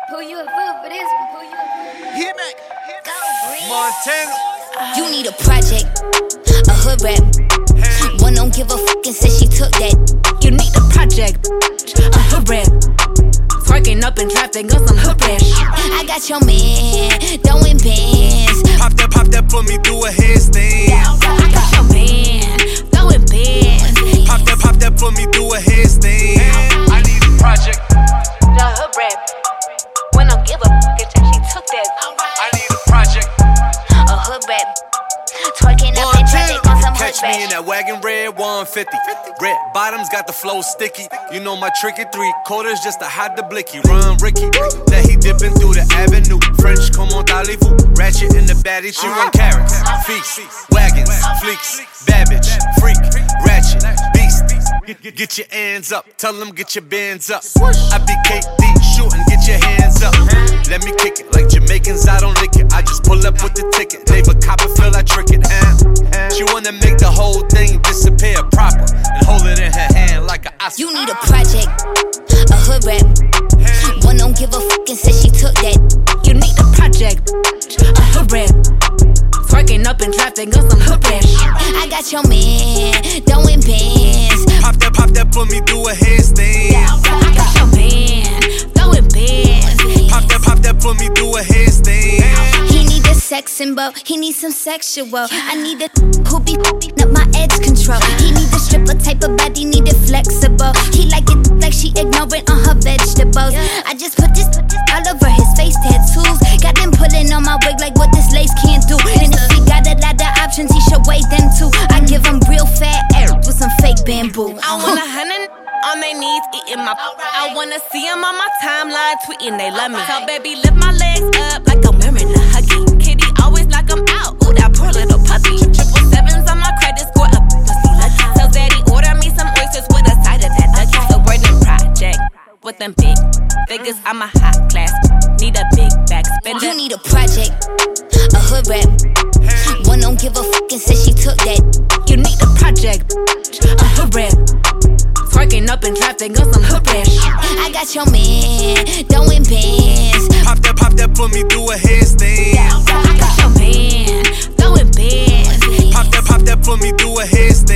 Pull you a foot for this one, pull you a foot. Hit back. Montana. You need a project, a hood rap. One don't give a fuck and says she took that. You need a project, a hood rap. Twerking up in traffic on some hood rash. I got your man, throwing bands. Pop that for me, do a headstand. I got your man, throwing bands. Pop that for me, do a headstand. I need a project, The hood rap. One don't give a fuck and says she took that. I need a project. A hood rap. Twerking up in traffic on some hood Catch me in rash. that wagon red 150. Red bottoms got the flow sticky. You know my tricky 3/4 just to hide the blicky. Run Ricky, that he dipping through the avenue. French come on Dalivu. Ratchet in the baddie, she run carrots. Feast, wagons, fleeks, Babbage, freak, ratchet, beast. Get your hands up, tell them get your bands up. I be KD shooting, get your hands up. Let me kick it like Jamaicans, I don't lick it. I just pull up with the ticket. Leave a copper, feel I trick it. She wanna make the whole thing disappear proper and hold it in her hand like a Oscar. You need a project, a hood rap. One don't give a fuck and says she took that. You need a project, a hood rap. Twerking up in traffic on some hood rash. I got your man, throwing bands. Pop that for me, do a headstand. I got your man, throwing bands. Pop that for me, do a headstand. He need a sex symbol, he need some sexual. I need a who be up my edge control. He need a stripper type of body, need it flexible. He like it like she ignorant on her vegetables. I just put this all over his face, tattoos. Got him pulling on my wig like what this lace can't do. And if he got a lot of options, he should weigh them too. I give him real fat air with some fake bamboo. I want 100 on their knees, eating my. I wanna see them on my timeline, tweeting they love me. Tell baby, lift my legs up like I'm wearing a huggy. Kitty always like I'm out, ooh, that poor little puppy. 777s on my credit score up, must be lucky. Tell daddy, order me some oysters with a side of that nugget. So we're the project, with them big figures, I'm a hot class. Need a big back spender. You need a project, a hood rap. One don't give a fuck and says she took that. You need a project, a hood rap. Twerking up in traffic on some hood rash. I got your man, throwing bands. Pop that for me, do a headstand. I got your man, throwing bands. Pop that for me, do a headstand.